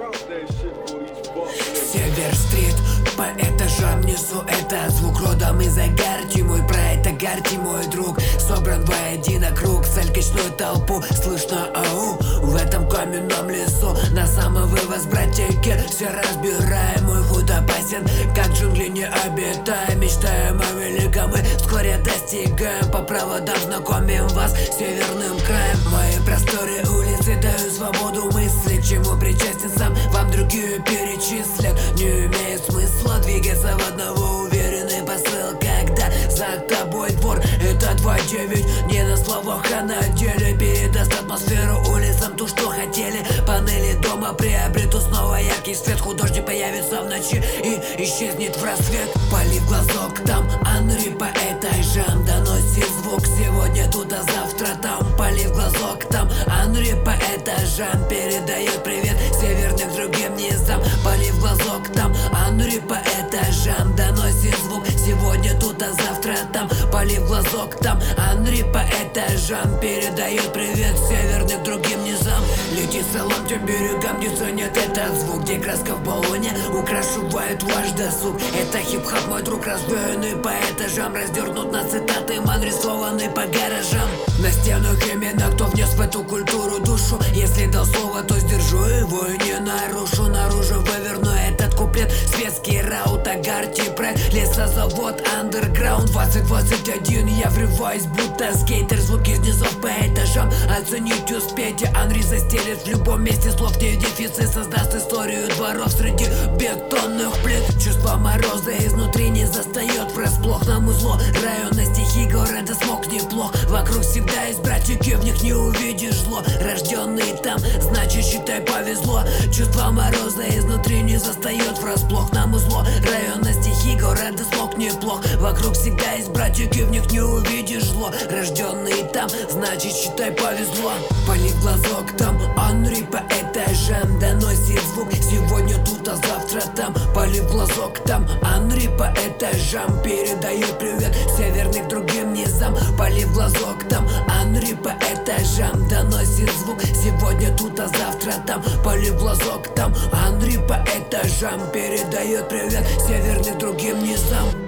Север-стрит, по этажам несу этот звук. Родом из Агарти, мой брат Агарти, мой друг. Собран воедино круг, цель качнуть толпу. Слышно ау, в этом каменном лесу. На самовывоз, братики, все разбираем. Мой худ опасен, как джунгли не обитаем. Мечтаем о великом и вскоре достигаем. По проводам знакомим вас с северным краем. Мои просторы улицы дают свободу мысли. К чему причастен сам, вам другие перечислят. Не имеет смысла двигаться в одного, уверенный посыл. Когда за тобой двор, это 2-9. Не на словах, а на деле. Передаст атмосферу улицам ту, что хотели. Панели дома приобретут снова яркий свет. Художник появится в ночи и исчезнет в рассвет. Пали в глазок, там Анри по этажам доносит звук. Сегодня тут, а завтра там. Пали в глазок, там Анри по этажам передает привет северным другим низам. Пали в глазок, там Анри по этажам доносит звук. Сегодня тут, а завтра там. Пали в глазок, там Анри по этажам передает привет северным другим низам. Лети салам тем берегам, не ценят этот звук. Где краска в баллоне украшивает ваш досуг. Это хип-хоп, мой друг, разбеянный по этажам. Раздернут на цитаты, нарисованный по гаражам. На стенах именно кто внес в эту культуру душу. Если дал слово, то сдержу его и не нарушу. Наружу выверну этот куплет. Светский раут, Агарти, прайд, лесозавод, андерграунд. 2021, я врываюсь, будто скейтер. Звуки из низов по этажам, оценить успейте. Анри застелит в любом месте, слов не дефицит. Создаст историю дворов среди бетонных плит. Чувство мороза изнутри не застает врасплох. Нам узло, район на стихи города смог неплох. Вокруг всегда есть братики, в них не увидишь зло. Рожденный там, значит считай повезло. Чувство мороза изнутри не застает врасплох. Нам узло, район на стихи города смог неплох. Вокруг всегда есть братики, в них не увидишь зло. Рожденный там, значит считай повезло. Пали в глазок, там Анри по этажам доносит звук. Сегодня тут, а завтра там. Пали в глазок, там Анри по этажам передает привет северных другим низам. Пали в глазок, там Анри по этажам доносит звук. Сегодня тут, а завтра там. Пали в глазок, там Анри по этажам передает привет северных другим низам.